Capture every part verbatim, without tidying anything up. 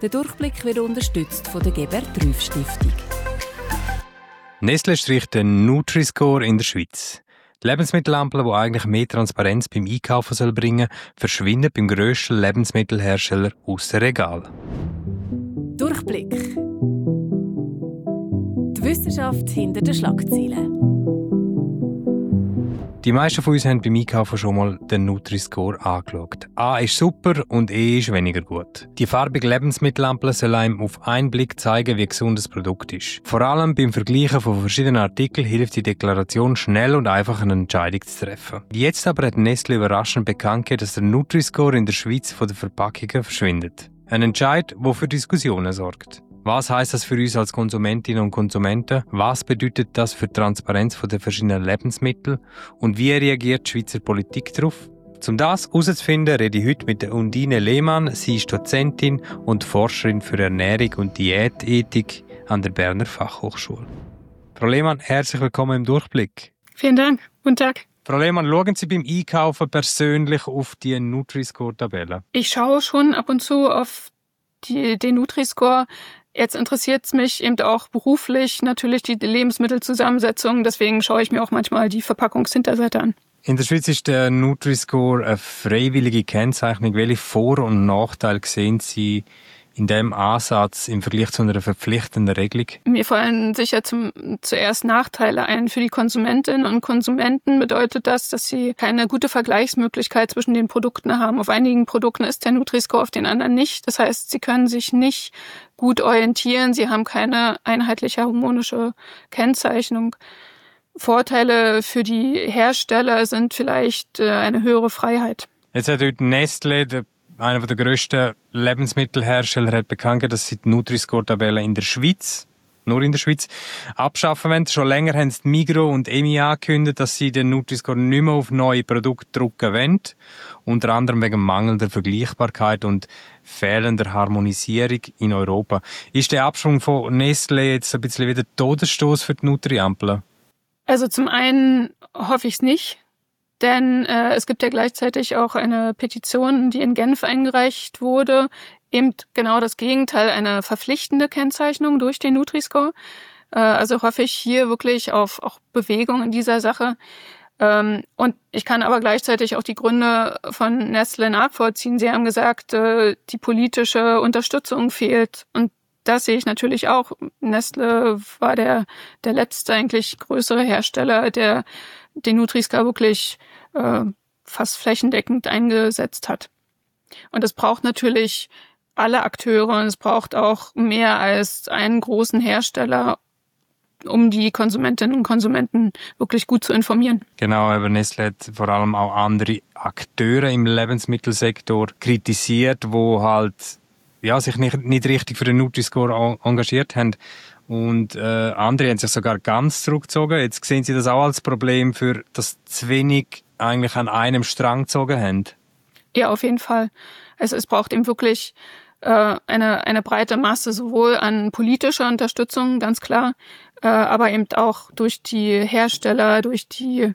Der Durchblick wird unterstützt von der Gebert-Trüff-Stiftung. Nestlé streicht den Nutri-Score in der Schweiz. Die Lebensmittelampel, die eigentlich mehr Transparenz beim Einkaufen soll bringen soll, verschwindet beim grössten Lebensmittelhersteller aus dem Regal. Durchblick. Die Wissenschaft hinter den Schlagzeilen. Die meisten von uns haben beim Einkaufen schon mal den Nutri-Score angeschaut. A ist super und E ist weniger gut. Die farbige Lebensmittelampel soll einem auf einen Blick zeigen, wie gesund das Produkt ist. Vor allem beim Vergleichen von verschiedenen Artikeln hilft die Deklaration, schnell und einfach eine Entscheidung zu treffen. Jetzt aber hat Nestlé überraschend bekannt gegeben, dass der Nutri-Score in der Schweiz von den Verpackungen verschwindet. Ein Entscheid, der für Diskussionen sorgt. Was heisst das für uns als Konsumentinnen und Konsumenten? Was bedeutet das für die Transparenz der verschiedenen Lebensmittel? Und wie reagiert die Schweizer Politik darauf? Um das herauszufinden, rede ich heute mit der Undine Lehmann. Sie ist Dozentin und Forscherin für Ernährung und Diätethik an der Berner Fachhochschule. Frau Lehmann, herzlich willkommen im Durchblick. Vielen Dank. Guten Tag. Frau Lehmann, schauen Sie beim Einkaufen persönlich auf die Nutri-Score-Tabelle? Ich schaue schon ab und zu auf die, den Nutri-Score. Jetzt interessiert es mich eben auch beruflich natürlich die Lebensmittelzusammensetzung. Deswegen schaue ich mir auch manchmal die Verpackungshinterseite an. In der Schweiz ist der Nutri-Score eine freiwillige Kennzeichnung. Welche Vor- und Nachteile sehen Sie in diesem Ansatz im Vergleich zu einer verpflichtenden Regelung? Mir fallen sicher zum, zuerst Nachteile ein. Für die Konsumentinnen und Konsumenten bedeutet das, dass sie keine gute Vergleichsmöglichkeit zwischen den Produkten haben. Auf einigen Produkten ist der Nutri-Score, auf den anderen nicht. Das heißt, sie können sich nicht gut orientieren. Sie haben keine einheitliche harmonische Kennzeichnung. Vorteile für die Hersteller sind vielleicht eine höhere Freiheit. Jetzt hat heute Nestlé, der einer der grössten Lebensmittelhersteller, hat bekannt gegeben, dass sie die Nutri-Score-Tabelle in der Schweiz, nur in der Schweiz, abschaffen wollen. Schon länger haben die Migros und E M I angekündigt, dass sie den Nutri-Score nicht mehr auf neue Produkte drucken wollen. Unter anderem wegen mangelnder Vergleichbarkeit und fehlender Harmonisierung in Europa. Ist der Abschwung von Nestlé jetzt ein bisschen wieder Todesstoß für die Nutri-Ampel? Also zum einen hoffe ich es nicht. Denn äh, es gibt ja gleichzeitig auch eine Petition, die in Genf eingereicht wurde. Eben genau das Gegenteil, eine verpflichtende Kennzeichnung durch den Nutri-Score. Äh, also hoffe ich hier wirklich auf auch Bewegung in dieser Sache. Ähm, und ich kann aber gleichzeitig auch die Gründe von Nestlé nachvollziehen. Sie haben gesagt, äh, die politische Unterstützung fehlt. Und das sehe ich natürlich auch. Nestlé war der, der letzte eigentlich größere Hersteller, der den Nutri-Score wirklich äh, fast flächendeckend eingesetzt hat. Und es braucht natürlich alle Akteure und es braucht auch mehr als einen großen Hersteller, um die Konsumentinnen und Konsumenten wirklich gut zu informieren. Genau, aber Nestlé hat vor allem auch andere Akteure im Lebensmittelsektor kritisiert, wo halt ja, sich nicht, nicht richtig für den Nutri-Score engagiert haben. Und äh, andere haben sich sogar ganz zurückgezogen. Jetzt sehen Sie das auch als Problem, für das zu wenig eigentlich an einem Strang gezogen haben? Ja, auf jeden Fall. Also es braucht eben wirklich äh, eine, eine breite Masse, sowohl an politischer Unterstützung, ganz klar, äh, aber eben auch durch die Hersteller, durch die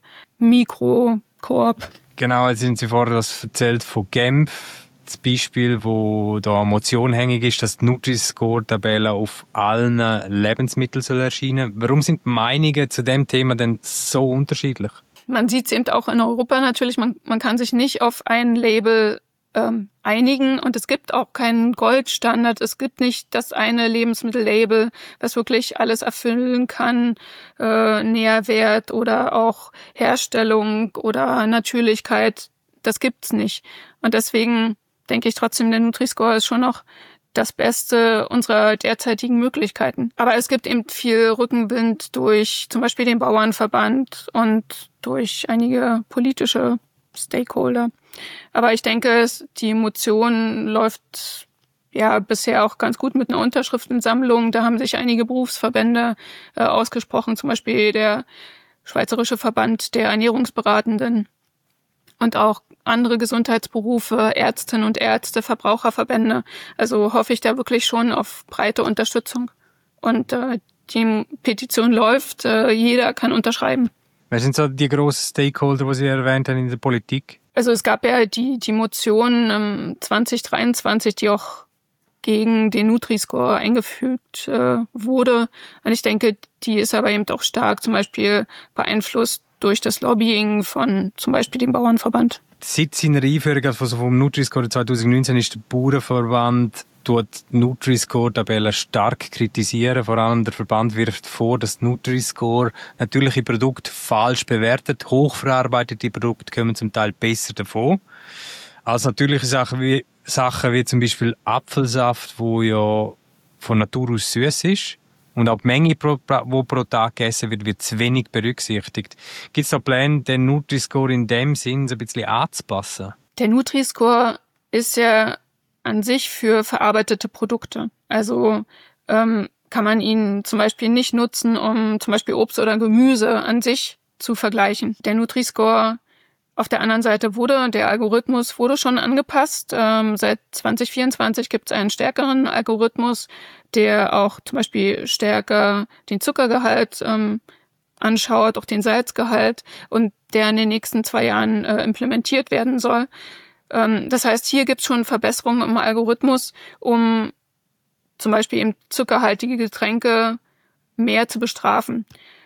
Mikro-Koop. Genau, jetzt sind Sie vorher das erzählt von Genf. Das Beispiel, wo da eine Motion hängig ist, dass die Nutri-Score-Tabelle auf allen Lebensmitteln soll erscheinen. Warum sind die Meinungen zu dem Thema denn so unterschiedlich? Man sieht es eben auch in Europa natürlich, man, man kann sich nicht auf ein Label ähm, einigen und es gibt auch keinen Goldstandard, es gibt nicht das eine Lebensmittellabel, was wirklich alles erfüllen kann, äh, Nährwert oder auch Herstellung oder Natürlichkeit, das gibt's nicht. Und deswegen denke ich trotzdem, der Nutri-Score ist schon noch das Beste unserer derzeitigen Möglichkeiten. Aber es gibt eben viel Rückenwind durch zum Beispiel den Bauernverband und durch einige politische Stakeholder. Aber ich denke, die Motion läuft ja bisher auch ganz gut mit einer Unterschriftensammlung. Da haben sich einige Berufsverbände äh, ausgesprochen, zum Beispiel der Schweizerische Verband der Ernährungsberatenden und auch andere Gesundheitsberufe, Ärztinnen und Ärzte, Verbraucherverbände. Also hoffe ich da wirklich schon auf breite Unterstützung. Und äh, die Petition läuft, äh, jeder kann unterschreiben. Wer sind so die grossen Stakeholder, die Sie erwähnt haben in der Politik? Also es gab ja die, die Motion ähm, zwanzig dreiundzwanzig, die auch gegen den Nutri-Score eingefügt äh, wurde. Und ich denke, die ist aber eben auch stark zum Beispiel beeinflusst durch das Lobbying von zum Beispiel dem Bauernverband. Seit seiner Einführung also vom Nutri-Score zwanzig neunzehn ist der Bauernverband tut die Nutri-Score-Tabelle stark kritisieren. Vor allem der Verband wirft vor, dass Nutri-Score natürliche Produkte falsch bewertet. Hochverarbeitete Produkte kommen zum Teil besser davon. Als natürliche Sachen wie, Sachen wie zum Beispiel Apfelsaft, wo ja von Natur aus süß ist. Und auch die Menge, die pro, pro Tag gegessen wird, wird zu wenig berücksichtigt. Gibt es da Pläne, den Nutri-Score in dem Sinn so ein bisschen anzupassen? Der Nutri-Score ist ja an sich für verarbeitete Produkte. Also ähm, kann man ihn zum Beispiel nicht nutzen, um zum Beispiel Obst oder Gemüse an sich zu vergleichen. Der Nutri-Score auf der anderen Seite wurde, der Algorithmus wurde schon angepasst. Ähm, seit zwanzig vierundzwanzig gibt es einen stärkeren Algorithmus, der auch zum Beispiel stärker den Zuckergehalt ähm, anschaut, auch den Salzgehalt und der in den nächsten zwei Jahren äh, implementiert werden soll. Ähm, das heißt, hier gibt es schon Verbesserungen im Algorithmus, um zum Beispiel eben zuckerhaltige Getränke mehr zu bestrafen.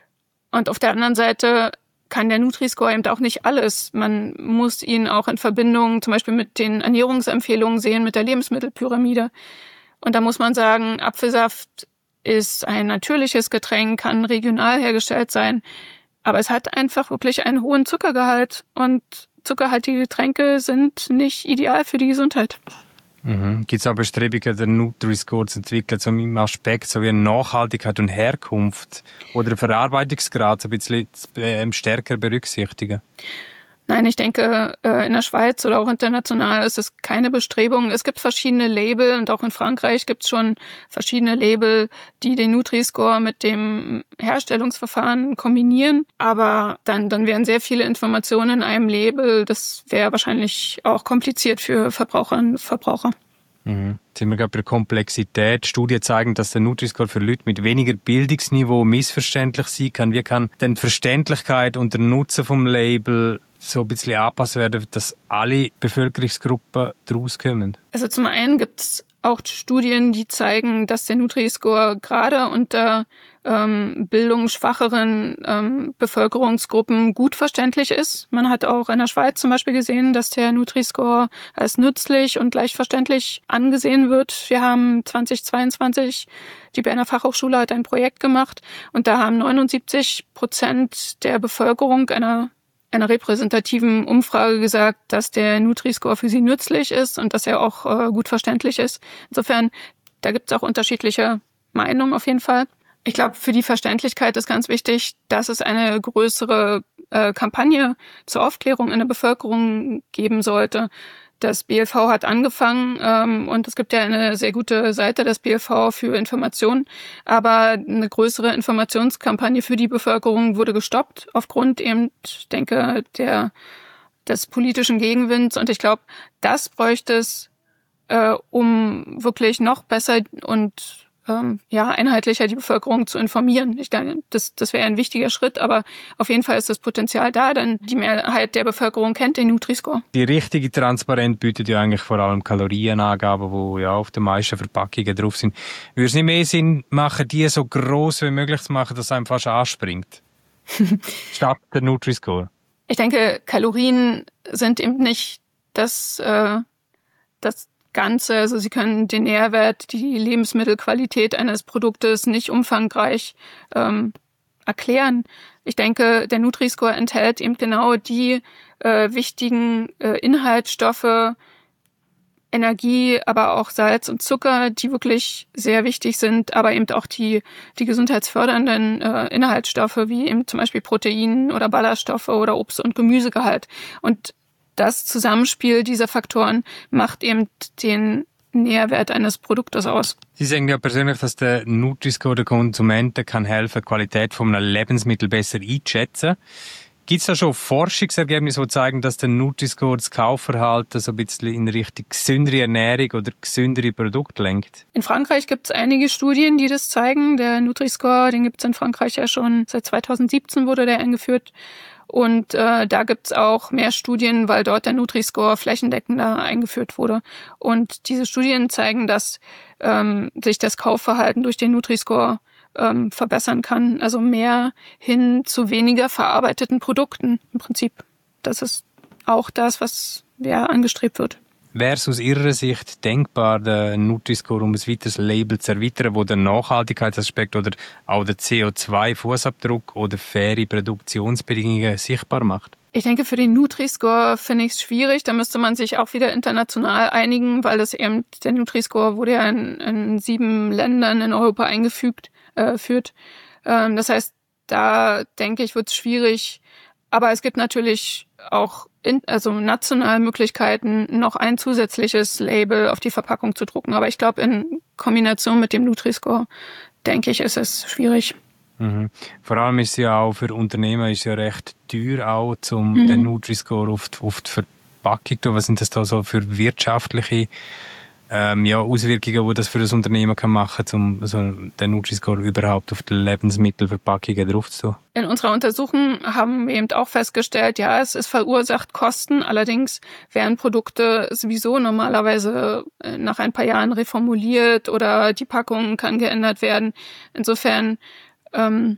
Und auf der anderen Seite kann der Nutri-Score eben auch nicht alles. Man muss ihn auch in Verbindung zum Beispiel mit den Ernährungsempfehlungen sehen, mit der Lebensmittelpyramide. Und da muss man sagen, Apfelsaft ist ein natürliches Getränk, kann regional hergestellt sein, aber es hat einfach wirklich einen hohen Zuckergehalt und zuckerhaltige Getränke sind nicht ideal für die Gesundheit. Mhm. Gibt es auch Bestrebungen, den Nutri-Score zu entwickeln, so im Aspekt so wie Nachhaltigkeit und Herkunft oder den Verarbeitungsgrad so ein bisschen äh, stärker berücksichtigen? Nein, ich denke, in der Schweiz oder auch international ist es keine Bestrebung. Es gibt verschiedene Label und auch in Frankreich gibt es schon verschiedene Label, die den Nutri-Score mit dem Herstellungsverfahren kombinieren. Aber dann, dann wären sehr viele Informationen in einem Label. Das wäre wahrscheinlich auch kompliziert für Verbraucherinnen und Verbraucher. Mhm. Jetzt sind wir gerade bei der Komplexität. Studien zeigen, dass der Nutri-Score für Leute mit weniger Bildungsniveau missverständlich sein kann. Wie kann denn die Verständlichkeit und der Nutzen vom Label so ein bisschen angepasst werden, dass alle Bevölkerungsgruppen daraus kommen? Also zum einen gibt es auch Studien, die zeigen, dass der Nutri-Score gerade unter ähm, bildungsschwacheren ähm, Bevölkerungsgruppen gut verständlich ist. Man hat auch in der Schweiz zum Beispiel gesehen, dass der Nutri-Score als nützlich und leicht verständlich angesehen wird. Wir haben zwanzig zweiundzwanzig, die Berner Fachhochschule hat ein Projekt gemacht und da haben neunundsiebzig Prozent der Bevölkerung einer einer repräsentativen Umfrage gesagt, dass der Nutri-Score für sie nützlich ist und dass er auch äh, gut verständlich ist. Insofern, da gibt es auch unterschiedliche Meinungen auf jeden Fall. Ich glaube, für die Verständlichkeit ist ganz wichtig, dass es eine größere äh, Kampagne zur Aufklärung in der Bevölkerung geben sollte. Das B L V hat angefangen ähm, und es gibt ja eine sehr gute Seite des B L V für Informationen, aber eine größere Informationskampagne für die Bevölkerung wurde gestoppt aufgrund eben, ich denke, der des politischen Gegenwinds und ich glaube, das bräuchte es, äh, um wirklich noch besser und ähm, ja einheitlicher die Bevölkerung zu informieren. Ich denke, das, das wäre ein wichtiger Schritt, aber auf jeden Fall ist das Potenzial da, denn die Mehrheit der Bevölkerung kennt den Nutri-Score. Die richtige Transparenz bietet ja eigentlich vor allem Kalorienangaben, die ja auf den meisten Verpackungen drauf sind. Würde es nicht mehr Sinn machen, die so gross wie möglich zu machen, dass es einem fast anspringt? Statt der Nutri-Score? Ich denke, Kalorien sind eben nicht das, äh, das Ganze, also sie können den Nährwert, die Lebensmittelqualität eines Produktes nicht umfangreich ähm, erklären. Ich denke, der Nutri-Score enthält eben genau die äh, wichtigen äh, Inhaltsstoffe, Energie, aber auch Salz und Zucker, die wirklich sehr wichtig sind, aber eben auch die die gesundheitsfördernden äh, Inhaltsstoffe, wie eben zum Beispiel Protein oder Ballaststoffe oder Obst- und Gemüsegehalt. Und das Zusammenspiel dieser Faktoren macht eben den Nährwert eines Produktes aus. Sie sagen ja persönlich, dass der Nutri-Score der Konsumenten kann helfen, die Qualität von einem Lebensmittel besser einzuschätzen. Gibt es da schon Forschungsergebnisse, die zeigen, dass der Nutri-Score das Kaufverhalten so ein bisschen in Richtung gesündere Ernährung oder gesündere Produkte lenkt? In Frankreich gibt es einige Studien, die das zeigen. Der Nutri-Score, den gibt es in Frankreich ja schon seit zweitausendsiebzehn wurde der eingeführt. Und äh, da gibt's auch mehr Studien, weil dort der Nutri-Score flächendeckender eingeführt wurde. Und diese Studien zeigen, dass ähm, sich das Kaufverhalten durch den Nutri-Score ähm, verbessern kann. Also mehr hin zu weniger verarbeiteten Produkten im Prinzip. Das ist auch das, was ja angestrebt wird. Wäre es aus Ihrer Sicht denkbar, den Nutri-Score um ein weiteres Label zu erweitern, wo der Nachhaltigkeitsaspekt oder auch der C O zwei Fußabdruck oder faire Produktionsbedingungen sichtbar macht? Ich denke, für den Nutri-Score finde ich es schwierig. Da müsste man sich auch wieder international einigen, weil es eben, der Nutri-Score wurde ja in, in sieben Ländern in Europa eingefügt, äh, führt. Ähm, das heißt, da denke ich, wird es schwierig. Aber es gibt natürlich auch in, also national Möglichkeiten, noch ein zusätzliches Label auf die Verpackung zu drucken. Aber ich glaube, in Kombination mit dem Nutri-Score, denke ich, ist es schwierig. Mhm. Vor allem ist es ja auch für Unternehmen ist ja recht teuer, auch zum mhm. den Nutri-Score auf die, auf die Verpackung zu tun. Was sind das da so für wirtschaftliche ähm, ja, Auswirkungen, die das für das Unternehmen kann machen kann, um also den Nutri-Score überhaupt auf die Lebensmittelverpackungen drauf zu tun? In unserer Untersuchung haben wir eben auch festgestellt, ja, es, es verursacht Kosten. Allerdings werden Produkte sowieso normalerweise nach ein paar Jahren reformuliert oder die Packung kann geändert werden. Insofern ähm,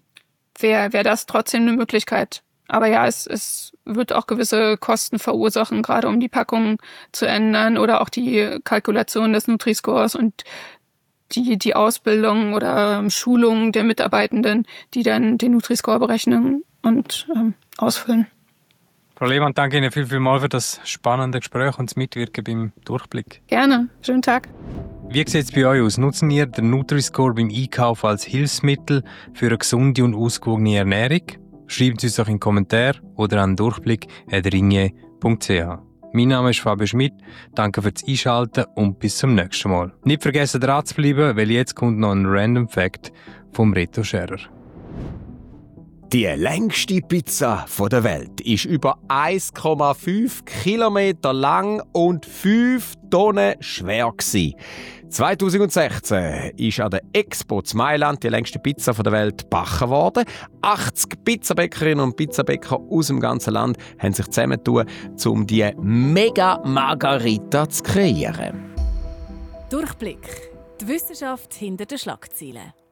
wäre wär das trotzdem eine Möglichkeit. Aber ja, es, es wird auch gewisse Kosten verursachen, gerade um die Packung zu ändern oder auch die Kalkulation des Nutri-Scores und die, die Ausbildung oder Schulung der Mitarbeitenden, die dann den Nutri-Score berechnen und ähm, ausfüllen. Frau Lehmann, danke Ihnen viel, viel mal für das spannende Gespräch und das Mitwirken beim Durchblick. Gerne. Schönen Tag. Wie sieht es bei euch aus? Nutzen ihr den Nutri-Score beim Einkauf als Hilfsmittel für eine gesunde und ausgewogene Ernährung? Schreibt es uns doch in den Kommentaren oder an durchblick at ringier punkt c h. Mein Name ist Fabio Schmidt. Danke fürs Einschalten und bis zum nächsten Mal. Nicht vergessen dran zu bleiben, weil jetzt kommt noch ein Random Fact vom Reto Scherer. Die längste Pizza der Welt ist über eins Komma fünf Kilometer lang und fünf Tonnen schwer gewesen. zwanzig sechzehn ist an der Expo in Mailand die längste Pizza der Welt gebacken worden. achtzig Pizzabäckerinnen und Pizzabäcker aus dem ganzen Land haben sich zusammengetan, um die Mega Margarita zu kreieren. Durchblick. Die Wissenschaft hinter den Schlagzeilen.